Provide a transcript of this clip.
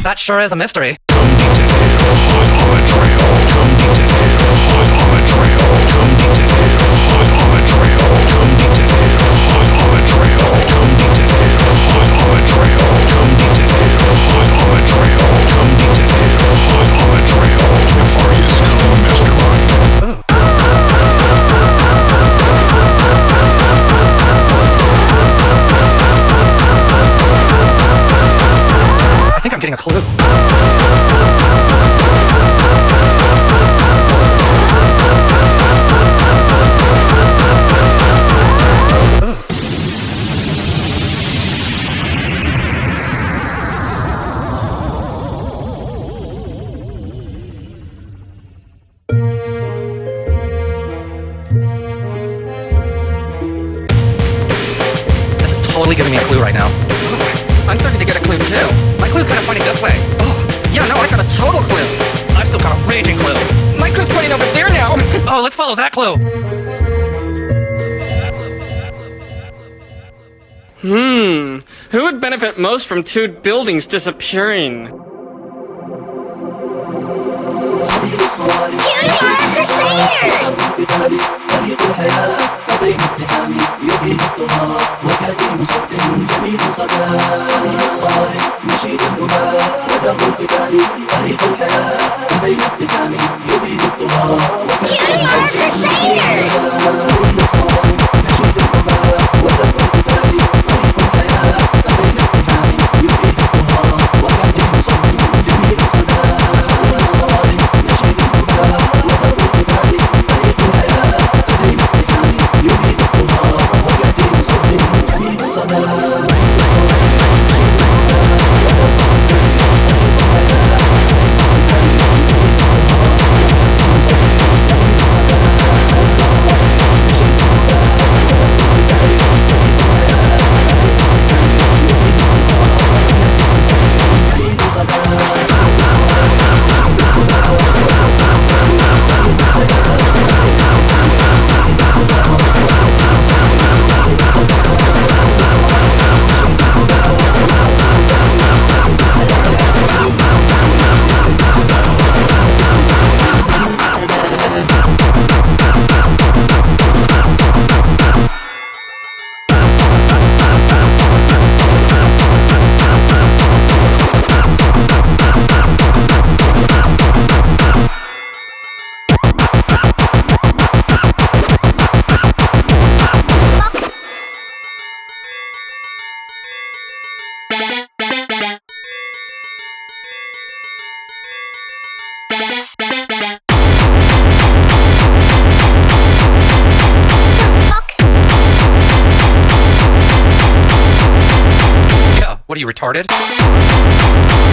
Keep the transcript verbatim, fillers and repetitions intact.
That sure is a mystery. Come detective, hot on the trail. Come detective, hot on the trail. Come detective, hot on the trail. Come detective, hot on the trail. Come detective, hot on the trail. Come detective, hot on the trail. Come detective, hot on the trail. Nefarious, come mastermind. I think I'm getting a clue. This is totally giving me a clue right now. Oh, I'm starting to get a clue too. My clue's kind of pointing this way. Oh, yeah, no, I got a total clue. I've still got a raging clue. My clue's pointing over there now. Oh, let's follow that clue. Hmm. Who would benefit most from two buildings disappearing? Yeah, what are you, retarded?